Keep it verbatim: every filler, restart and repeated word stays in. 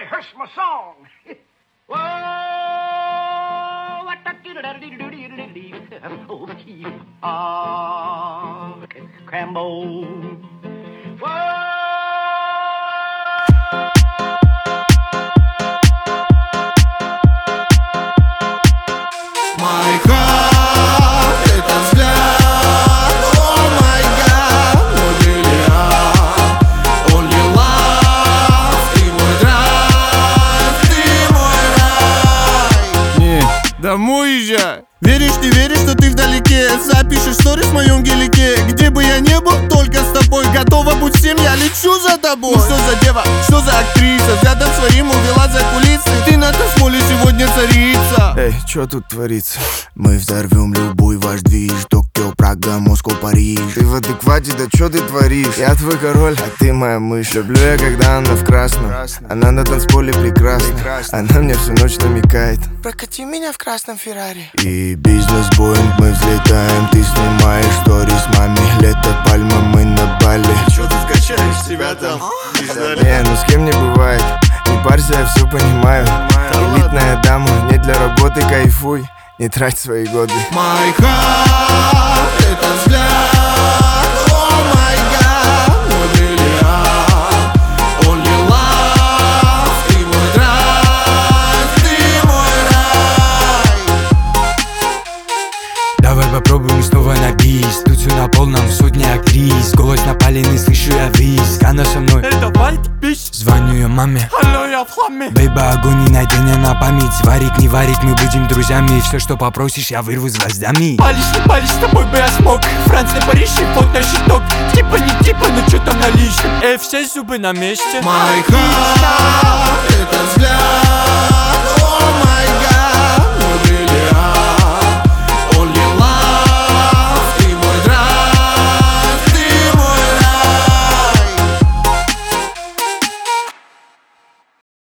rehearse my song. Whoa, ah, Crambo. My heart, это взгляд. Oh my God, мой бриллиант. Only love, ты мой драйв, ты мой рай. Не, домой езжай. Веришь, не веришь, что ты вдалеке. Запишешь сторис в моем гелике. Где бы я не был, только с тобой. Готова будь всем, я лечу за тобой. Ну что за дева, что за актриса? Взглядом своим увела за кулисы. Ты на танцполе сегодня царица. Эй, что тут творится? Мы взорвем любой ваш движ. Токио, Прага, Москва, Париж. Ты в адеквате, да что ты творишь? Я твой король, а ты моя мышь. Люблю я, когда она в красном. Она на танцполе прекрасна. Она мне всю ночь намекает: прокати меня в красном Феррари. И бизнес-боинг, мы взлетаем. Ты снимаешь сторис маме. Лето, пальма, мы на Бали. Чё ты скачаешь себя там? Не, ну с кем не бывает. Не парься, я все понимаю. Элитная дама, не для работы, кайфуй. Не трать свои годы. My heart, это взгляд. Oh my God, мой бриллиант. Only love, ты мой драйв, ты мой рай. Давай попробуем снова на бис. Тут все на полном, сотни актрис. Голос напаленный, слышу я виск. Она со мной, это white bitch. звоню ее маме. Алло, я в хламе. Бейба, огонь и найдение на память. Варить, не варить, мы будем друзьями. Все, что попросишь, я вырву с гвоздями. Палишь, не палишь, с тобой бы я смог. Франция, Париж и вот на щиток. Типа не типа, но чё там на личном. Эй, все зубы на месте. My heart.